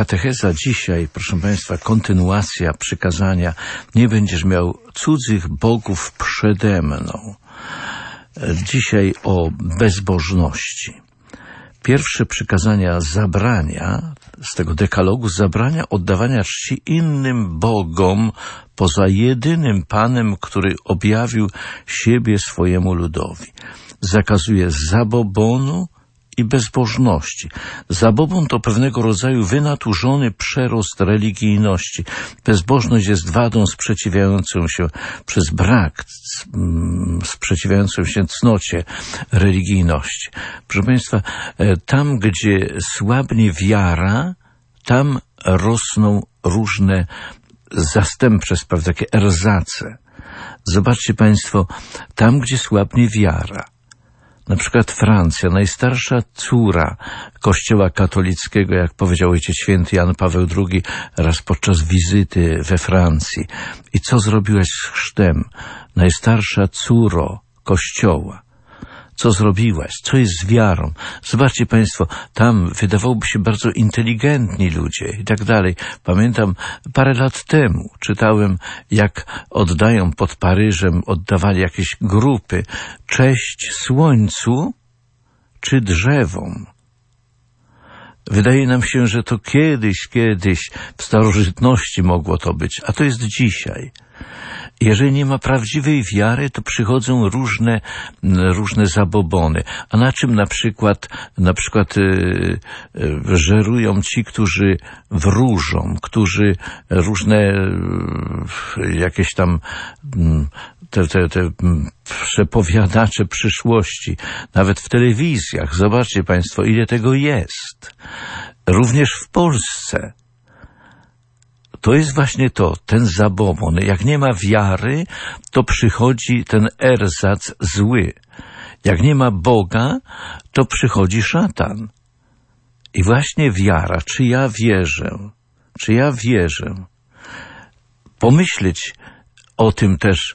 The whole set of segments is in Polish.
Katecheza dzisiaj, proszę Państwa, kontynuacja przykazania: nie będziesz miał cudzych bogów przede mną. Dzisiaj o bezbożności. Pierwsze przykazania zabrania, z tego dekalogu zabrania oddawania czci innym bogom poza jedynym Panem, który objawił siebie swojemu ludowi. Zakazuje zabobonu i bezbożności. Zabobon to pewnego rodzaju wynaturzony przerost religijności. Bezbożność jest wadą sprzeciwiającą się przez brak, sprzeciwiającą się cnocie religijności. Proszę Państwa, tam gdzie słabnie wiara, tam rosną różne zastępcze sprawy, takie erzace. Zobaczcie Państwo, tam gdzie słabnie wiara, na przykład Francja, najstarsza córa Kościoła katolickiego, jak powiedział Ojciec Święty Jan Paweł II raz podczas wizyty we Francji. I co zrobiłeś z chrztem? Najstarsza córo Kościoła. Co zrobiłaś? Co jest z wiarą? Zobaczcie Państwo, tam wydawałoby się bardzo inteligentni ludzie i tak dalej. Pamiętam, parę lat temu czytałem, jak oddają pod Paryżem, oddawali jakieś grupy cześć słońcu czy drzewom. Wydaje nam się, że to kiedyś w starożytności mogło to być, a to jest dzisiaj. Jeżeli nie ma prawdziwej wiary, to przychodzą różne zabobony. A na czym na przykład żerują ci, którzy wróżą, którzy różne jakieś tam te przepowiadacze przyszłości, nawet w telewizjach. Zobaczcie Państwo, ile tego jest. Również w Polsce. To jest właśnie to, ten zabobon. Jak nie ma wiary, to przychodzi ten erzac zły. Jak nie ma Boga, to przychodzi szatan. I właśnie wiara, czy ja wierzę. Pomyśleć o tym też,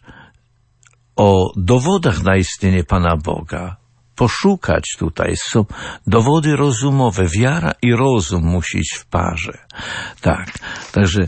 o dowodach na istnienie Pana Boga. Poszukać tutaj. Są dowody rozumowe. Wiara i rozum musi iść w parze. Tak. Także,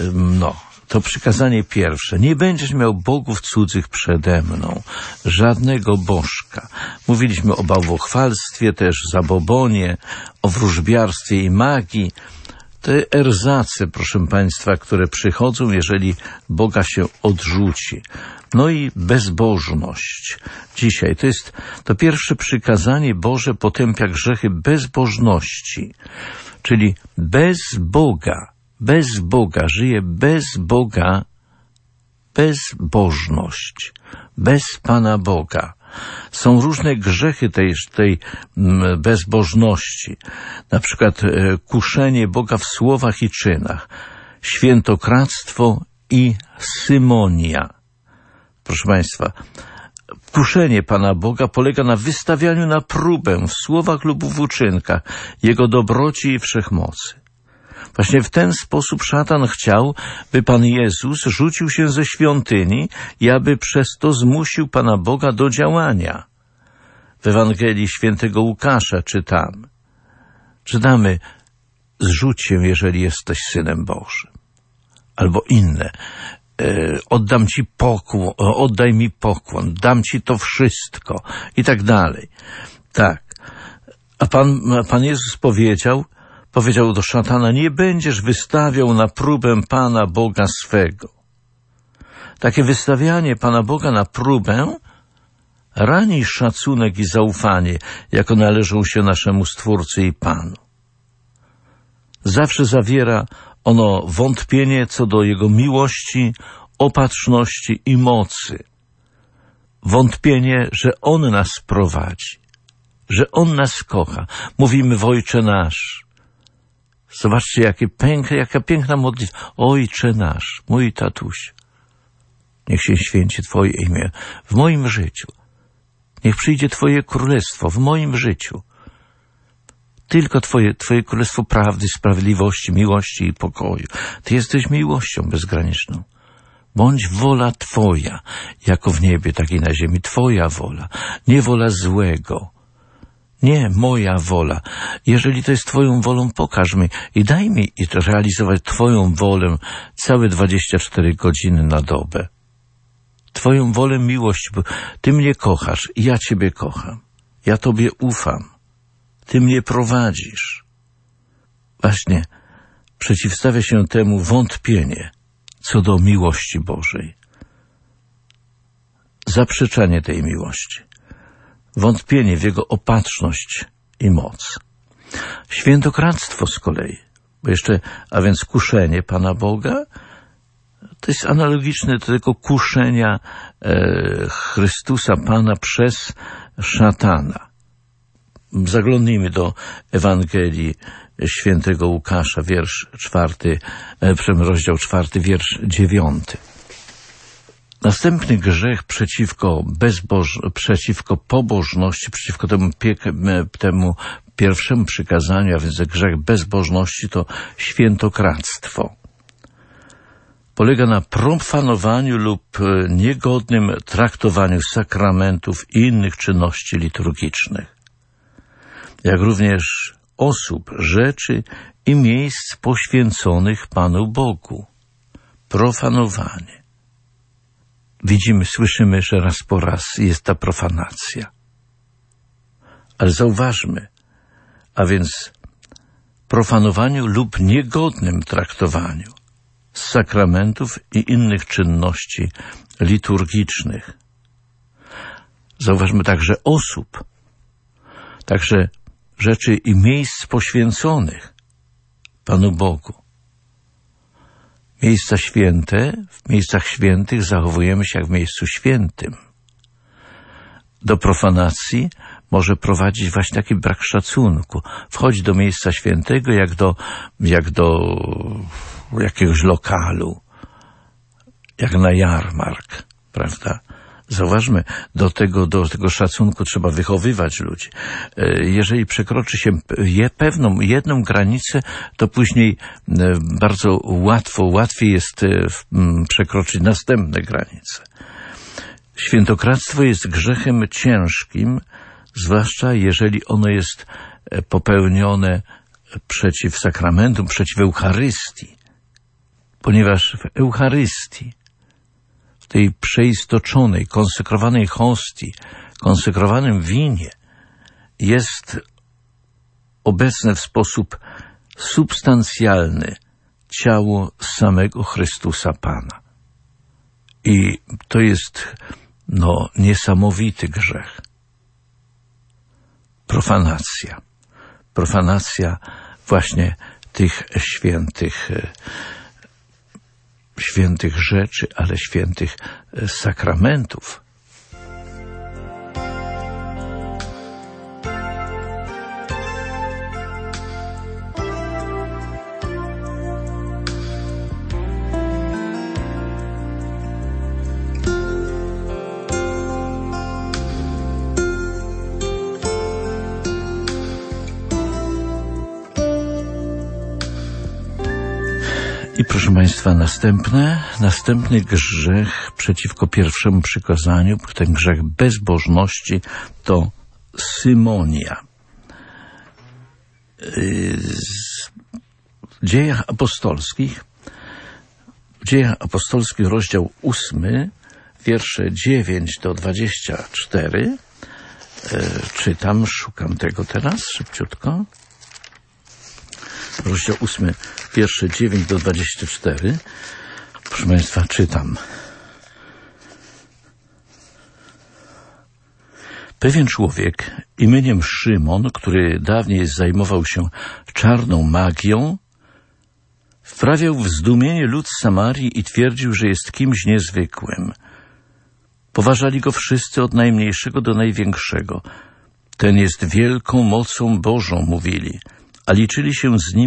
to przykazanie pierwsze. Nie będziesz miał bogów cudzych przede mną. Żadnego bożka. Mówiliśmy o bałwochwalstwie, też zabobonie, o wróżbiarstwie i magii. Te erzace, proszę Państwa, które przychodzą, jeżeli Boga się odrzuci. No i bezbożność. Dzisiaj to pierwsze przykazanie Boże potępia grzechy bezbożności. Czyli bez Boga, żyje bez Boga, bezbożność, bez Pana Boga. Są różne grzechy tej bezbożności. Na przykład kuszenie Boga w słowach i czynach, świętokradztwo i symonia. Proszę Państwa, kuszenie Pana Boga polega na wystawianiu na próbę w słowach lub w uczynkach Jego dobroci i wszechmocy. Właśnie w ten sposób szatan chciał, by Pan Jezus rzucił się ze świątyni i aby przez to zmusił Pana Boga do działania. W Ewangelii Świętego Łukasza czytamy: zrzuć się, jeżeli jesteś Synem Bożym. Albo inne: oddam Ci pokłon, oddaj mi pokłon, dam Ci to wszystko i tak dalej. Tak. A Pan Jezus powiedział do szatana: nie będziesz wystawiał na próbę Pana Boga swego. Takie wystawianie Pana Boga na próbę rani szacunek i zaufanie, jako należą się naszemu Stwórcy i Panu. Zawsze zawiera ono wątpienie co do Jego miłości, opatrzności i mocy. Wątpienie, że On nas prowadzi, że On nas kocha. Mówimy w Ojcze Nasz. Zobaczcie, jaka piękna modlitwa. Ojcze Nasz, mój tatuś, niech się święci Twoje imię w moim życiu. Niech przyjdzie Twoje królestwo w moim życiu. Tylko Twoje królestwo prawdy, sprawiedliwości, miłości i pokoju. Ty jesteś miłością bezgraniczną. Bądź wola Twoja, jako w niebie, tak i na ziemi. Twoja wola, nie wola złego. Nie moja wola. Jeżeli to jest Twoją wolą, pokaż mi i daj mi realizować Twoją wolę całe 24 godziny na dobę. Twoją wolę miłości, bo Ty mnie kochasz i ja Ciebie kocham. Ja Tobie ufam. Ty mnie prowadzisz. Właśnie przeciwstawia się temu wątpienie co do miłości Bożej. Zaprzeczanie tej miłości. Wątpienie w Jego opatrzność i moc. Świętokradztwo z kolei, a więc kuszenie Pana Boga, to jest analogiczne do tego kuszenia Chrystusa Pana przez szatana. Zaglądnijmy do Ewangelii świętego Łukasza, rozdział 4, wiersz 9. Następny grzech przeciwko pobożności, przeciwko temu pierwszemu przykazaniu, a więc grzech bezbożności, to świętokradztwo. Polega na profanowaniu lub niegodnym traktowaniu sakramentów i innych czynności liturgicznych, jak również osób, rzeczy i miejsc poświęconych Panu Bogu. Profanowanie. Widzimy, słyszymy, że raz po raz jest ta profanacja. Ale zauważmy, a więc profanowaniu lub niegodnym traktowaniu sakramentów i innych czynności liturgicznych. Zauważmy także osób, także rzeczy i miejsc poświęconych Panu Bogu. Miejsca święte, w miejscach świętych zachowujemy się jak w miejscu świętym. Do profanacji może prowadzić właśnie taki brak szacunku. Wchodzi do miejsca świętego jak do jakiegoś lokalu, jak na jarmark, prawda? Zauważmy, do tego szacunku trzeba wychowywać ludzi. Jeżeli przekroczy się jedną granicę, to później bardzo łatwiej jest przekroczyć następne granice. Świętokradztwo jest grzechem ciężkim, zwłaszcza jeżeli ono jest popełnione przeciw sakramentum, przeciw Eucharystii. Ponieważ w Eucharystii, w tej przeistoczonej, konsekrowanej hostii, konsekrowanym winie jest obecne w sposób substancjalny ciało samego Chrystusa Pana. I to jest, niesamowity grzech. Profanacja właśnie tych świętych rzeczy, ale świętych sakramentów. I proszę Państwa, następny grzech przeciwko pierwszemu przykazaniu, ten grzech bezbożności, to symonia. W Dziejach Apostolskich, rozdział 8, wiersze 9 do 24, szukam tego teraz szybciutko. Rozdział 8, wiersze 9 do 24. Proszę Państwa, czytam. Pewien człowiek imieniem Szymon, który dawniej zajmował się czarną magią, wprawiał w zdumienie lud Samarii i twierdził, że jest kimś niezwykłym. Poważali go wszyscy od najmniejszego do największego. Ten jest wielką mocą Bożą, mówili. A liczyli się z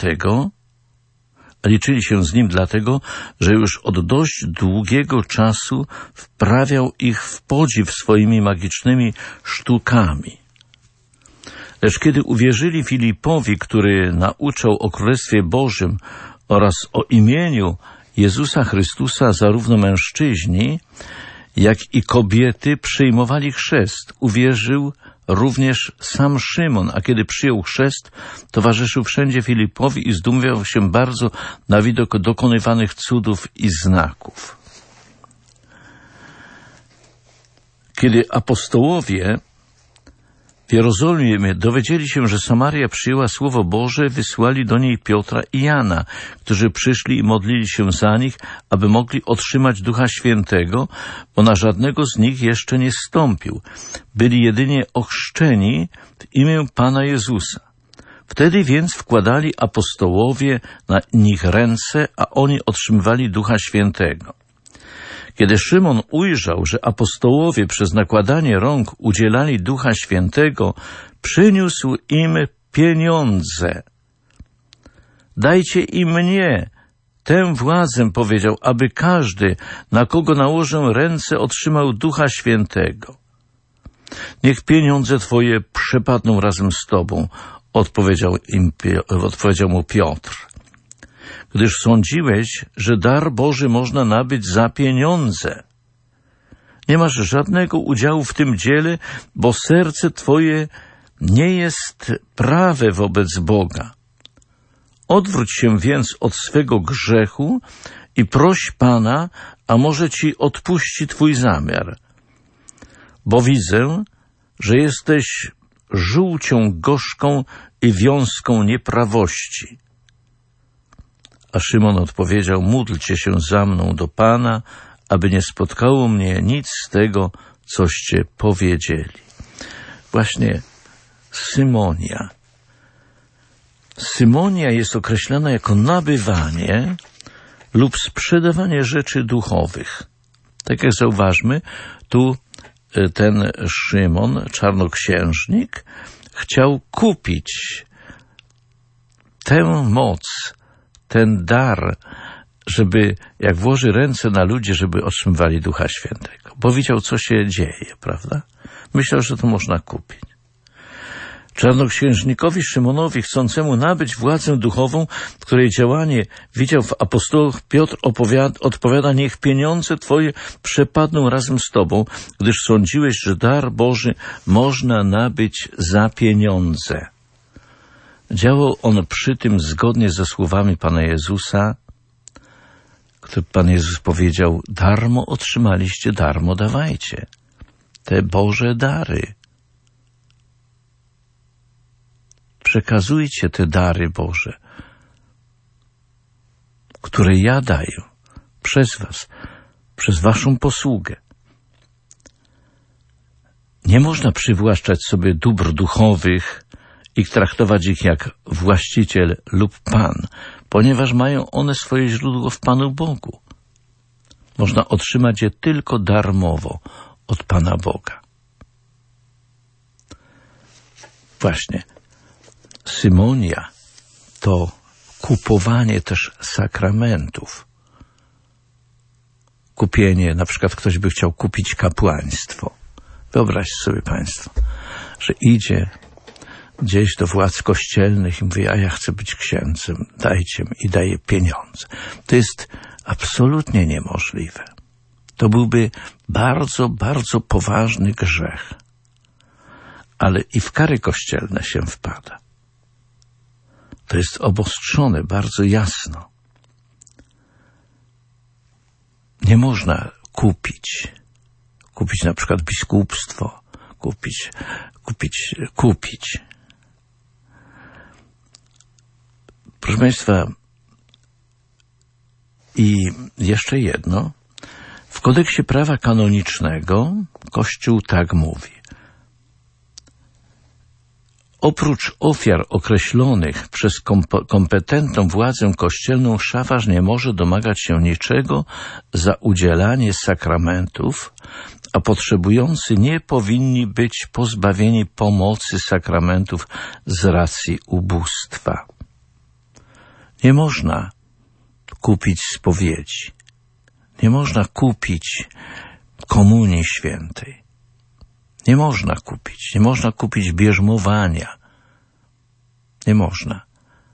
nim dlatego, że już od dość długiego czasu wprawiał ich w podziw swoimi magicznymi sztukami. Lecz kiedy uwierzyli Filipowi, który nauczał o Królestwie Bożym oraz o imieniu Jezusa Chrystusa, zarówno mężczyźni, jak i kobiety przyjmowali chrzest. Uwierzył również sam Szymon, a kiedy przyjął chrzest, towarzyszył wszędzie Filipowi i zdumiewał się bardzo na widok dokonywanych cudów i znaków. Kiedy apostołowie w Jerozolimie dowiedzieli się, że Samaria przyjęła Słowo Boże, wysłali do niej Piotra i Jana, którzy przyszli i modlili się za nich, aby mogli otrzymać Ducha Świętego, bo na żadnego z nich jeszcze nie zstąpił. Byli jedynie ochrzczeni w imię Pana Jezusa. Wtedy więc wkładali apostołowie na nich ręce, a oni otrzymywali Ducha Świętego. Kiedy Szymon ujrzał, że apostołowie przez nakładanie rąk udzielali Ducha Świętego, przyniósł im pieniądze. Dajcie i mnie tę władzę, powiedział, aby każdy, na kogo nałożę ręce, otrzymał Ducha Świętego. Niech pieniądze Twoje przepadną razem z Tobą, odpowiedział mu Piotr. Gdyż sądziłeś, że dar Boży można nabyć za pieniądze. Nie masz żadnego udziału w tym dziele, bo serce Twoje nie jest prawe wobec Boga. Odwróć się więc od swego grzechu i proś Pana, a może Ci odpuści Twój zamiar. Bo widzę, że jesteś żółcią gorzką i wiązką nieprawości. A Szymon odpowiedział, módlcie się za mną do Pana, aby nie spotkało mnie nic z tego, coście powiedzieli. Właśnie symonia. Symonia jest określana jako nabywanie lub sprzedawanie rzeczy duchowych. Tak jak zauważmy, tu ten Szymon, czarnoksiężnik, chciał kupić tę moc, ten dar, żeby, jak włoży ręce na ludzi, żeby otrzymywali Ducha Świętego. Bo widział, co się dzieje, prawda? Myślał, że to można kupić. Czarnoksiężnikowi Szymonowi, chcącemu nabyć władzę duchową, której działanie widział w apostołach, Piotr odpowiada, niech pieniądze Twoje przepadną razem z Tobą, gdyż sądziłeś, że dar Boży można nabyć za pieniądze. Działał on przy tym zgodnie ze słowami Pana Jezusa, który Pan Jezus powiedział, darmo otrzymaliście, darmo dawajcie. Te Boże dary. Przekazujcie te dary Boże, które ja daję przez was, przez waszą posługę. Nie można przywłaszczać sobie dóbr duchowych i traktować ich jak właściciel lub Pan, ponieważ mają one swoje źródło w Panu Bogu. Można otrzymać je tylko darmowo od Pana Boga. Właśnie. Symonia to kupowanie też sakramentów. Kupienie, na przykład ktoś by chciał kupić kapłaństwo. Wyobraźcie sobie Państwo, że idzie gdzieś do władz kościelnych i mówi, a ja chcę być księdzem, dajcie mi, i daje pieniądze. To jest absolutnie niemożliwe. To byłby bardzo, bardzo poważny grzech. Ale i w kary kościelne się wpada. To jest obostrzone bardzo jasno. Nie można kupić na przykład biskupstwo, kupić. Proszę Państwa, i jeszcze jedno. W kodeksie prawa kanonicznego Kościół tak mówi. Oprócz ofiar określonych przez kompetentną władzę kościelną, szafarz nie może domagać się niczego za udzielanie sakramentów, a potrzebujący nie powinni być pozbawieni pomocy sakramentów z racji ubóstwa. Nie można kupić spowiedzi. Nie można kupić komunii świętej. Nie można kupić bierzmowania. Nie można.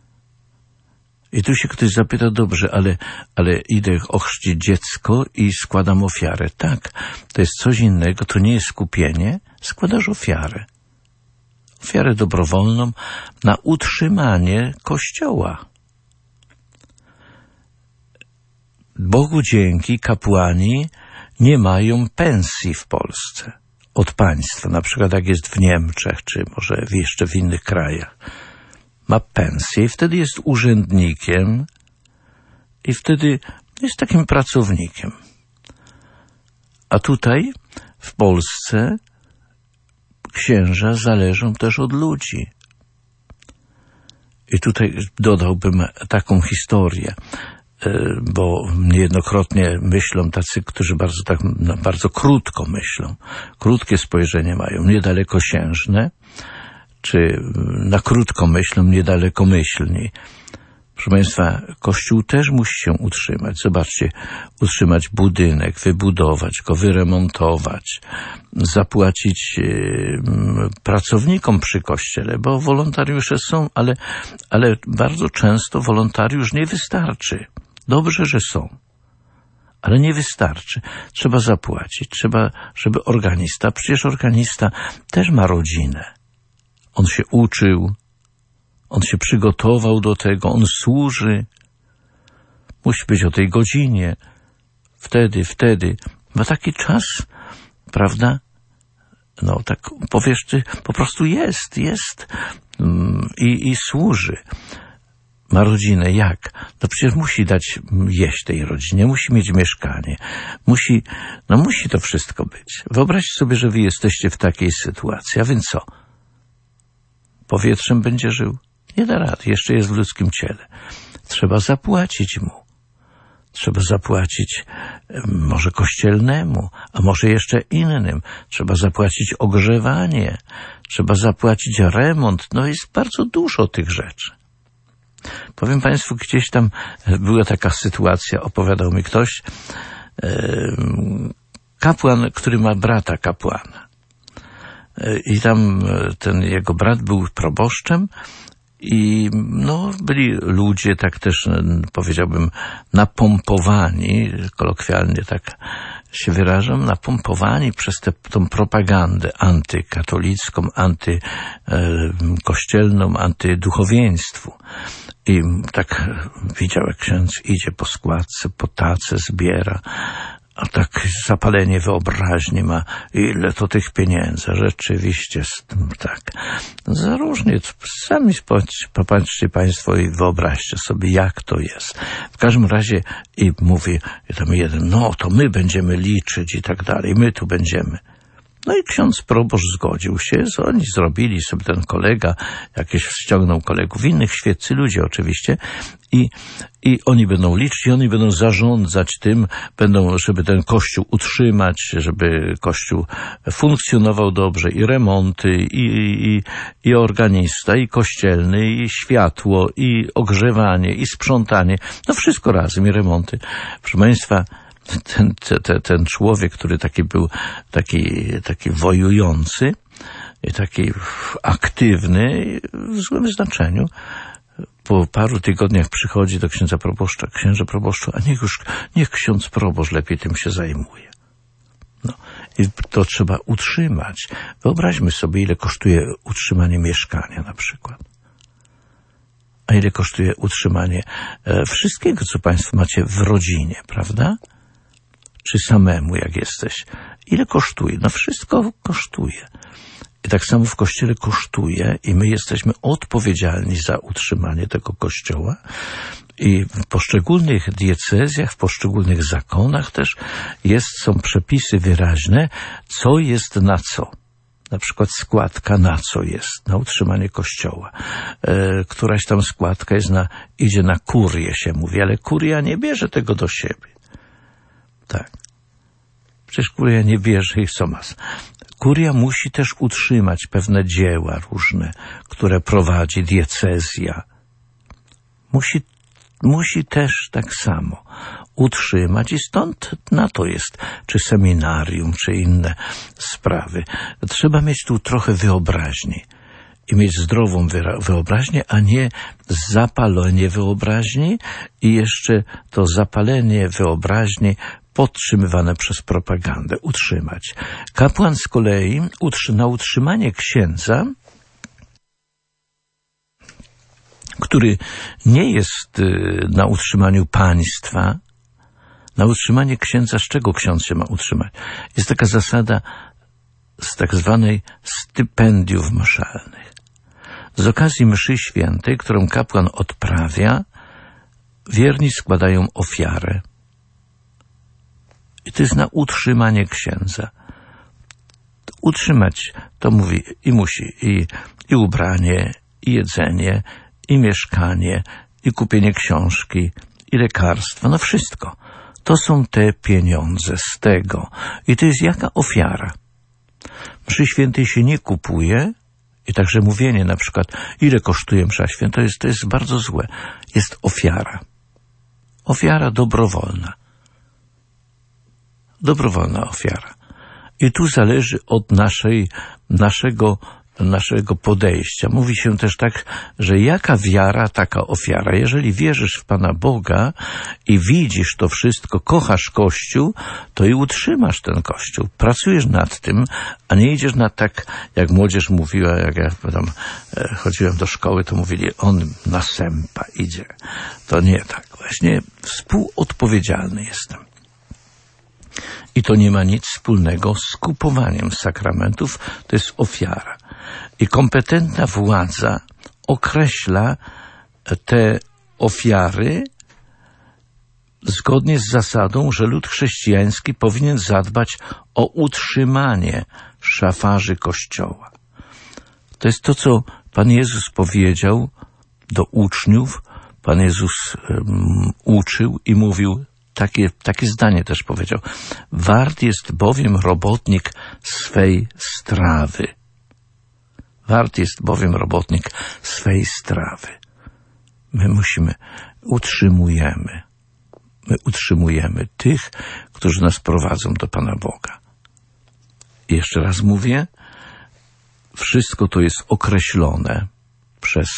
I tu się ktoś zapyta, dobrze, ale idę ochrzcić dziecko i składam ofiarę. Tak, to jest coś innego, to nie jest kupienie, składasz ofiarę. ofiarę dobrowolną na utrzymanie Kościoła. Bogu dzięki kapłani nie mają pensji w Polsce od państwa, na przykład jak jest w Niemczech, czy może jeszcze w innych krajach. Ma pensję i wtedy jest urzędnikiem i wtedy jest takim pracownikiem. A tutaj w Polsce księża zależą też od ludzi. I tutaj dodałbym taką historię, bo niejednokrotnie myślą tacy, którzy bardzo krótko myślą, krótkie spojrzenie mają, niedalekoksiężne, czy na krótko myślą, niedalekomyślni. Proszę Państwa, Kościół też musi się utrzymać. Zobaczcie, utrzymać budynek, wybudować go, wyremontować, zapłacić pracownikom przy Kościele, bo wolontariusze są, ale bardzo często wolontariusz nie wystarczy. Dobrze, że są, ale nie wystarczy. Trzeba zapłacić, trzeba, żeby organista, przecież organista też ma rodzinę. On się uczył, on się przygotował do tego, on służy. Musi być o tej godzinie. Wtedy. Ma taki czas, prawda? No tak powiesz ty, po prostu jest i służy. Ma rodzinę. Jak? No przecież musi dać jeść tej rodzinie, musi mieć mieszkanie, musi to wszystko być. Wyobraźcie sobie, że wy jesteście w takiej sytuacji, a więc co? Powietrzem będzie żył? Nie da rady, jeszcze jest w ludzkim ciele. Trzeba zapłacić mu. Trzeba zapłacić może kościelnemu, a może jeszcze innym. Trzeba zapłacić ogrzewanie, trzeba zapłacić remont. No jest bardzo dużo tych rzeczy. Powiem Państwu, gdzieś tam była taka sytuacja, opowiadał mi ktoś, kapłan, który ma brata kapłana. I tam ten jego brat był proboszczem i byli ludzie, tak też powiedziałbym, napompowani, kolokwialnie tak się wyrażam, napompowani przez tą propagandę antykatolicką, antykościelną, antyduchowieństwu. I tak widział, jak ksiądz idzie po składce, po tacę zbiera, a tak zapalenie wyobraźni ma, ile to tych pieniędzy. Rzeczywiście, tak. Za różnie. Sami popatrzcie Państwo i wyobraźcie sobie, jak to jest. W każdym razie i mówi tam jeden, to my będziemy liczyć i tak dalej, my tu będziemy. No i ksiądz proboszcz zgodził się, oni zrobili sobie ten kolega, ściągnął kolegów, innych świeccy ludzie oczywiście i oni będą liczyć, i oni będą zarządzać tym, żeby ten kościół utrzymać, żeby kościół funkcjonował dobrze, i remonty, i organista, i kościelny, i światło, i ogrzewanie, i sprzątanie, wszystko razem, i remonty. Proszę Państwa, ten człowiek, który taki był, taki wojujący i taki aktywny w złym znaczeniu, po paru tygodniach przychodzi do księdza proboszcza, księże proboszczu, a niech ksiądz proboszcz lepiej tym się zajmuje. I to trzeba utrzymać. Wyobraźmy sobie, ile kosztuje utrzymanie mieszkania na przykład. A ile kosztuje utrzymanie wszystkiego, co Państwo macie w rodzinie, prawda? Czy samemu, jak jesteś. Ile kosztuje? Wszystko kosztuje. I tak samo w Kościele kosztuje i my jesteśmy odpowiedzialni za utrzymanie tego Kościoła. I w poszczególnych diecezjach, w poszczególnych zakonach też są przepisy wyraźne, co jest na co. Na przykład składka na co jest? Na utrzymanie Kościoła. Któraś tam składka idzie na kurię, się mówi, ale kuria nie bierze tego do siebie. Tak. Przecież kuria nie bierze ich co ma. Kuria musi też utrzymać pewne dzieła różne, które prowadzi diecezja. Musi też tak samo utrzymać i stąd na to jest, czy seminarium, czy inne sprawy. Trzeba mieć tu trochę wyobraźni i mieć zdrową wyobraźnię, a nie zapalenie wyobraźni i jeszcze to zapalenie wyobraźni podtrzymywane przez propagandę, utrzymać. Kapłan z kolei na utrzymanie księdza który nie jest na utrzymaniu państwa, na utrzymanie księdza. Z czego ksiądz się ma utrzymać? Jest taka zasada z tak zwanej stypendiów mszalnych. Z okazji mszy świętej, którą kapłan odprawia, wierni składają ofiarę. I to jest na utrzymanie księdza. Utrzymać to mówi i musi i ubranie, i jedzenie, i mieszkanie, i kupienie książki, i lekarstwa, no wszystko. To są te pieniądze z tego. I to jest jaka ofiara? Mszy świętej się nie kupuje i także mówienie na przykład, ile kosztuje msza święta, to jest bardzo złe. Jest ofiara. Ofiara dobrowolna. Dobrowolna ofiara. I tu zależy od naszego podejścia. Mówi się też tak, że jaka wiara, taka ofiara. Jeżeli wierzysz w Pana Boga i widzisz to wszystko, kochasz Kościół, to i utrzymasz ten Kościół. Pracujesz nad tym, a nie idziesz na tak, jak młodzież mówiła, jak ja tam chodziłem do szkoły, to mówili, on na sępa idzie. To nie tak. Właśnie współodpowiedzialny jestem. I to nie ma nic wspólnego z kupowaniem sakramentów, to jest ofiara. I kompetentna władza określa te ofiary zgodnie z zasadą, że lud chrześcijański powinien zadbać o utrzymanie szafarzy Kościoła. To jest to, co Pan Jezus powiedział do uczniów. Pan Jezus uczył i mówił, takie zdanie też powiedział. Wart jest bowiem robotnik swej strawy. Wart jest bowiem robotnik swej strawy. My utrzymujemy tych, którzy nas prowadzą do Pana Boga. I jeszcze raz mówię, wszystko to jest określone przez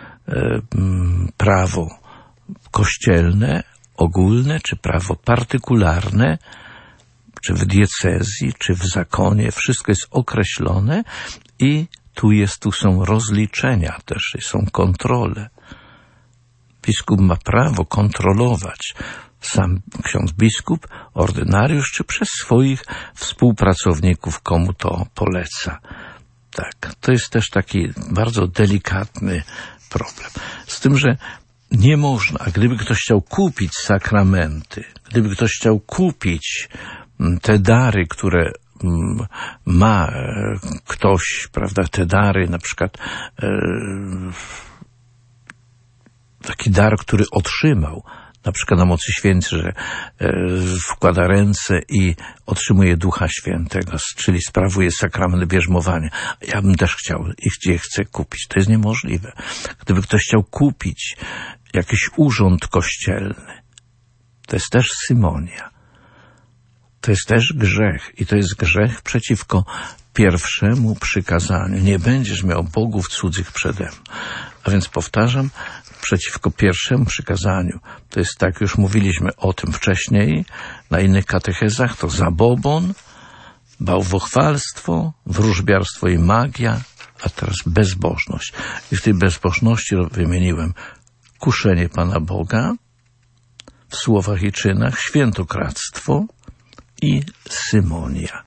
prawo kościelne, ogólne, czy prawo partykularne, czy w diecezji, czy w zakonie. Wszystko jest określone i tu są rozliczenia też, są kontrole. Biskup ma prawo kontrolować, sam ksiądz biskup, ordynariusz, czy przez swoich współpracowników, komu to poleca. Tak, to jest też taki bardzo delikatny problem. Z tym, że nie można, gdyby ktoś chciał kupić sakramenty, gdyby ktoś chciał kupić te dary, które ma ktoś, prawda, te dary, na przykład taki dar, który otrzymał, na przykład na mocy święcej, że wkłada ręce i otrzymuje Ducha Świętego, czyli sprawuje sakrament bierzmowania. Ja bym też chciał i chcę kupić. To jest niemożliwe. Gdyby ktoś chciał kupić jakiś urząd kościelny, to jest też symonia. To jest też grzech i to jest grzech przeciwko pierwszemu przykazaniu. Nie będziesz miał bogów cudzych przede mną. A więc powtarzam, przeciwko pierwszemu przykazaniu. To jest tak, już mówiliśmy o tym wcześniej, na innych katechezach, to zabobon, bałwochwalstwo, wróżbiarstwo i magia, a teraz bezbożność. I w tej bezbożności wymieniłem kuszenie Pana Boga w słowach i czynach, świętokradztwo i symonia.